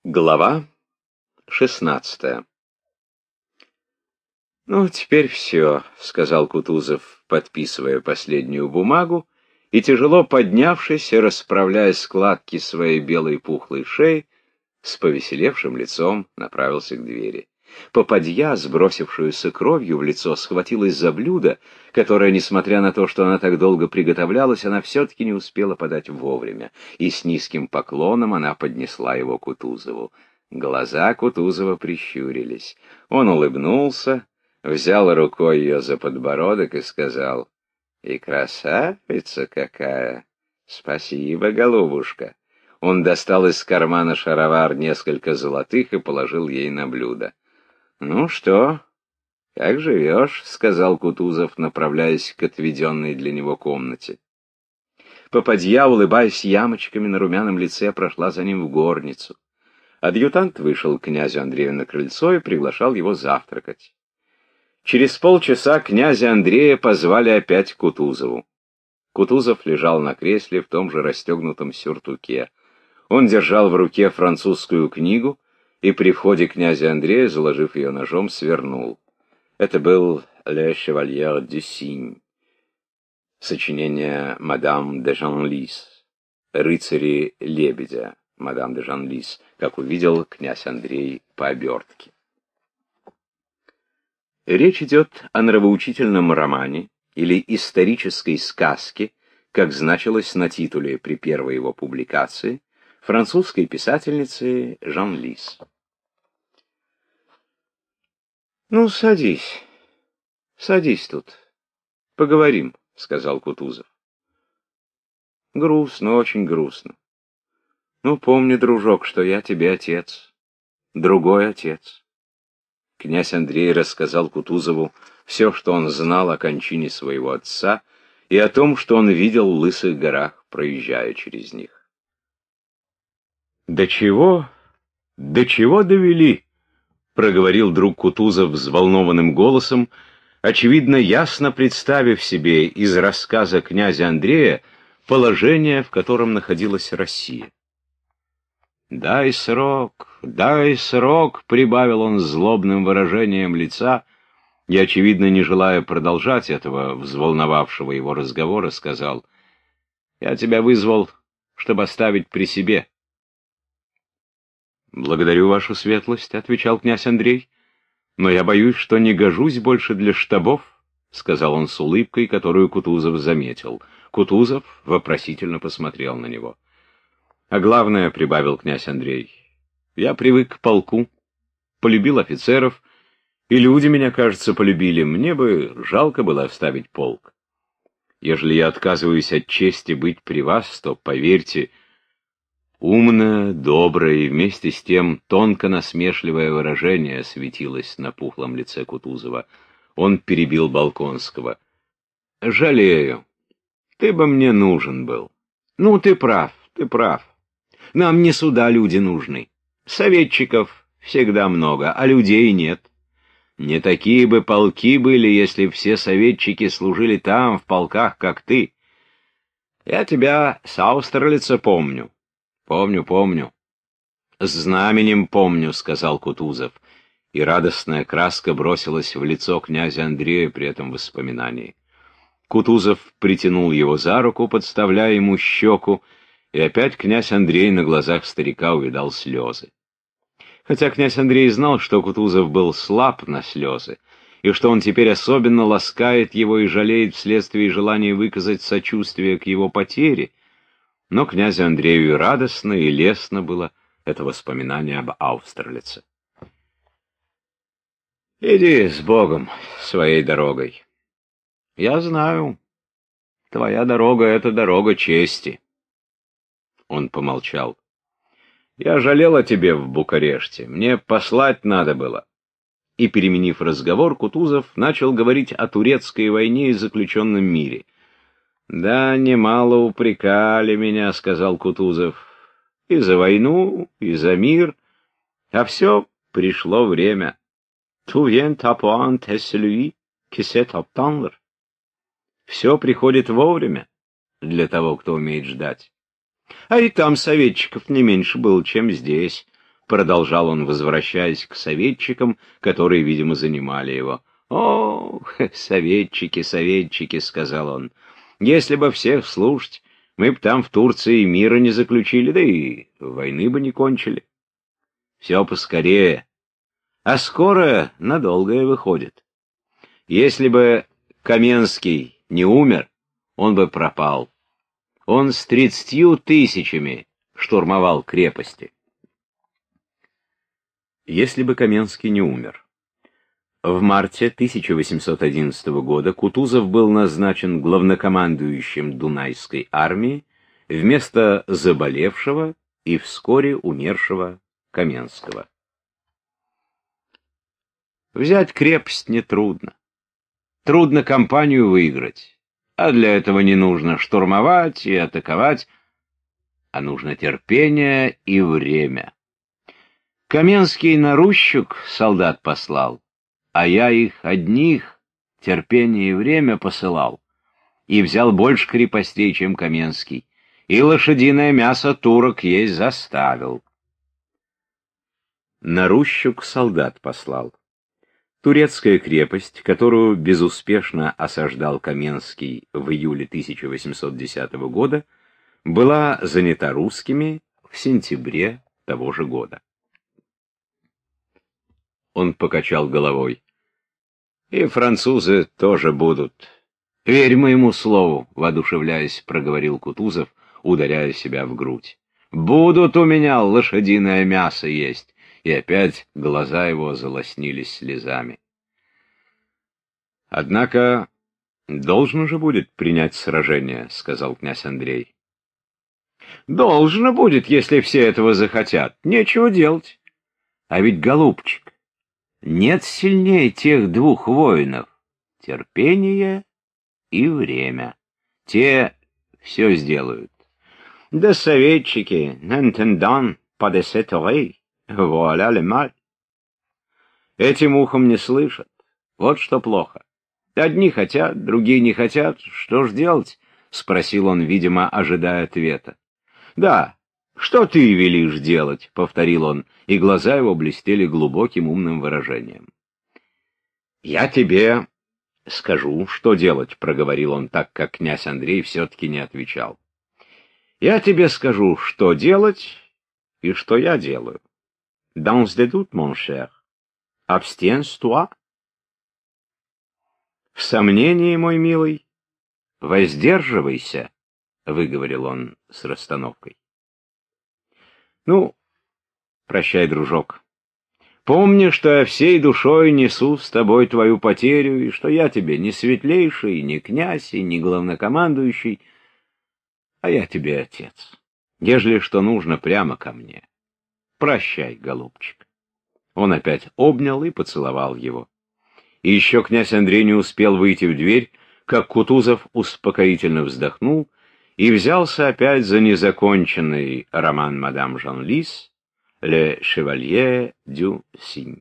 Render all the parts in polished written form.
Глава 16. «Ну, теперь все», — сказал Кутузов, подписывая последнюю бумагу, и, тяжело поднявшись и расправляя складки своей белой пухлой шеи, с повеселевшим лицом направился к двери. Попадья, сбросившуюся кровью в лицо, схватилась за блюдо, которое, несмотря на то, что она так долго приготовлялась, она все-таки не успела подать вовремя, и с низким поклоном она поднесла его Кутузову. Глаза Кутузова прищурились. Он улыбнулся, взял рукой ее за подбородок и сказал: «И красавица какая! Спасибо, голубушка!» Он достал из кармана шаровар несколько золотых и положил ей на блюдо. «Ну что, как живешь?» — сказал Кутузов, направляясь к отведенной для него комнате. Попадья, улыбаясь ямочками на румяном лице, прошла за ним в горницу. Адъютант вышел к князю Андрею на крыльцо и приглашал его завтракать. Через полчаса князя Андрея позвали опять к Кутузову. Кутузов лежал на кресле в том же расстегнутом сюртуке. Он держал в руке французскую книгу и при входе князя Андрея, заложив ее ножом, свернул. Это был «Le Chevalier du Cygne», сочинение мадам де Жанлис, «Рыцари лебедя», мадам де Жанлис, как увидел князь Андрей по обертке. Речь идет о нравоучительном романе или исторической сказке, как значилось на титуле при первой его публикации, французской писательницы Жанлис. «Ну, садись тут, поговорим», — сказал Кутузов. «Грустно, очень грустно. Ну, помни, дружок, что я тебе отец, другой отец». Князь Андрей рассказал Кутузову все, что он знал о кончине своего отца и о том, что он видел в Лысых горах, проезжая через них. «До чего довели?» — проговорил друг Кутузов взволнованным голосом, очевидно, ясно представив себе из рассказа князя Андрея положение, в котором находилась Россия. «Дай срок», — прибавил он злобным выражением лица, и, очевидно, не желая продолжать этого взволновавшего его разговора, сказал: «Я тебя вызвал, чтобы оставить при себе». «Благодарю вашу светлость», — отвечал князь Андрей, — «но я боюсь, что не гожусь больше для штабов», — сказал он с улыбкой, которую Кутузов заметил. Кутузов вопросительно посмотрел на него. «А главное, — прибавил князь Андрей, — я привык к полку, полюбил офицеров, и люди меня, кажется, полюбили. Мне бы жалко было оставить полк. Ежели я отказываюсь от чести быть при вас, то, поверьте, умное, доброе и вместе с тем тонко насмешливое выражение светилось на пухлом лице Кутузова. Он перебил Болконского. «Жалею. Ты бы мне нужен был. Ну, ты прав. Нам не сюда люди нужны. Советчиков всегда много, а людей нет. Не такие бы полки были, если все советчики служили там, в полках, как ты. Я тебя с Аустерлица помню. Помню. С знаменем помню, — сказал Кутузов, и радостная краска бросилась в лицо князя Андрея при этом воспоминании. Кутузов притянул его за руку, подставляя ему щеку, и опять князь Андрей на глазах старика увидал слезы. Хотя князь Андрей знал, что Кутузов был слаб на слезы, и что он теперь особенно ласкает его и жалеет вследствие желания выказать сочувствие к его потере, но князю Андрею и радостно, и лестно было это воспоминание об Аустерлице. «Иди с Богом своей дорогой. Я знаю, твоя дорога — это дорога чести». Он помолчал. «Я жалел о тебе в Букареште. Мне послать надо было». И, переменив разговор, Кутузов начал говорить о турецкой войне и заключенном мире. «Да, немало упрекали меня, — сказал Кутузов, — и за войну, и за мир. А все пришло время. Tout vient à point à celui qui sait attendre. Все приходит вовремя для того, кто умеет ждать. А и там советчиков не меньше было, чем здесь. продолжал он, возвращаясь к советчикам, которые, видимо, занимали его. «О, советчики, советчики», — сказал он, — «если бы всех слушать, мы б там в Турции мира не заключили, да и войны бы не кончили. Все поскорее, а скоро надолгое выходит. Если бы Каменский не умер, он бы пропал. Он с 30 000 штурмовал крепости». Если бы Каменский не умер. В марте 1811 года Кутузов был назначен главнокомандующим Дунайской армии вместо заболевшего и вскоре умершего Каменского. Взять крепость нетрудно. Трудно кампанию выиграть, а для этого не нужно штурмовать и атаковать, а нужно терпение и время. Каменский на Рущук солдат послал, а я их одних терпение и время посылал, и взял больше крепостей, чем Каменский, и лошадиное мясо турок есть заставил. На Рущук солдат послал. Турецкая крепость, которую безуспешно осаждал Каменский в июле 1810 года, была занята русскими в сентябре того же года. Он покачал головой. «И французы тоже будут. Верь моему слову», — воодушевляясь, проговорил Кутузов, ударяя себя в грудь. «Будут у меня лошадиное мясо есть». И опять глаза его залоснились слезами. «Однако должно же будет принять сражение», — сказал князь Андрей. «Должно будет, если все этого захотят. Нечего делать. А ведь, голубчик, нет сильнее тех двух воинов — терпение и время. Те все сделают. Да советчики, n'entendant pas de cette oreille. Вуаля ле маль. Этим ухом не слышат. Вот что плохо. Одни хотят, другие не хотят. Что ж делать? — спросил он, видимо, ожидая ответа. — Да, что ты велишь делать? — повторил он, и глаза его блестели глубоким умным выражением. — Я тебе скажу, что делать, — проговорил он так, как князь Андрей все-таки не отвечал. — Я тебе скажу, что делать и что я делаю. Dans des doutes, mon cher. Abstiens-toi. В сомнении, мой милый, воздерживайся, — выговорил он с расстановкой. Ну, прощай, дружок. Помни, что я всей душой несу с тобой твою потерю, и что я тебе не светлейший, не князь, и не главнокомандующий, а я тебе отец. Ежели что нужно, прямо ко мне. Прощай, голубчик. Он опять обнял и поцеловал его. И еще князь Андрей не успел выйти в дверь, как Кутузов успокоительно вздохнул и взялся опять за незаконченный роман мадам Жанлис «Le Chevalier du Cygne».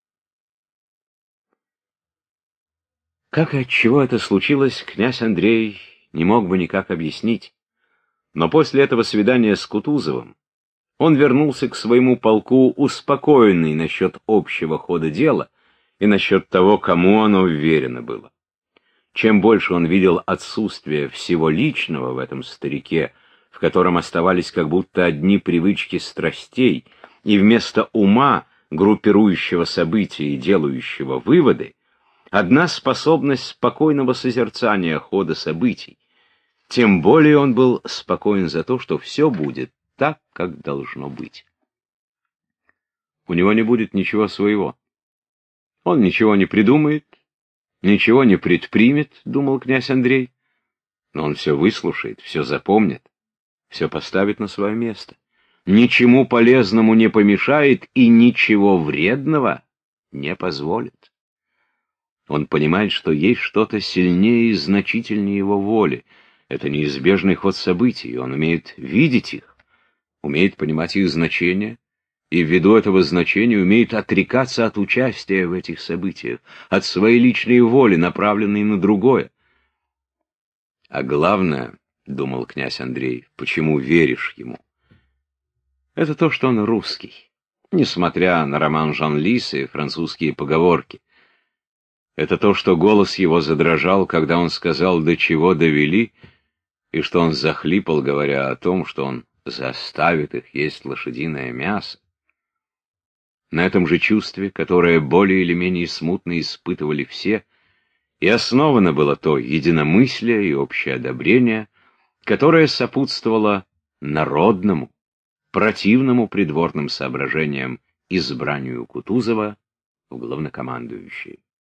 Как и отчего это случилось, князь Андрей не мог бы никак объяснить. Но после этого свидания с Кутузовым он вернулся к своему полку успокоенный насчет общего хода дела и насчет того, кому оно вверено было. Чем больше он видел отсутствие всего личного в этом старике, в котором оставались как будто одни привычки страстей, и вместо ума, группирующего события и делающего выводы, одна способность спокойного созерцания хода событий, тем более он был спокоен за то, что все будет так, как должно быть. У него не будет ничего своего. Он ничего не придумает, ничего не предпримет, думал князь Андрей, но он все выслушает, все запомнит, все поставит на свое место. Ничему полезному не помешает и ничего вредного не позволит. Он понимает, что есть что-то сильнее и значительнее его воли. Это неизбежный ход событий, он умеет видеть их, умеет понимать их значение, и ввиду этого значения умеет отрекаться от участия в этих событиях, от своей личной воли, направленной на другое. А главное, — думал князь Андрей, — почему веришь ему? Это то, что он русский. несмотря на роман Жан-Лис и французские поговорки. Это то, что голос его задрожал, когда он сказал, до чего довели, и что он захлипал, говоря о том, что он заставит их есть лошадиное мясо. На этом же чувстве, которое более или менее смутно испытывали все, и основано было то единомыслие и общее одобрение, которое сопутствовало народному, противному придворным соображениям избранию Кутузова в главнокомандующие.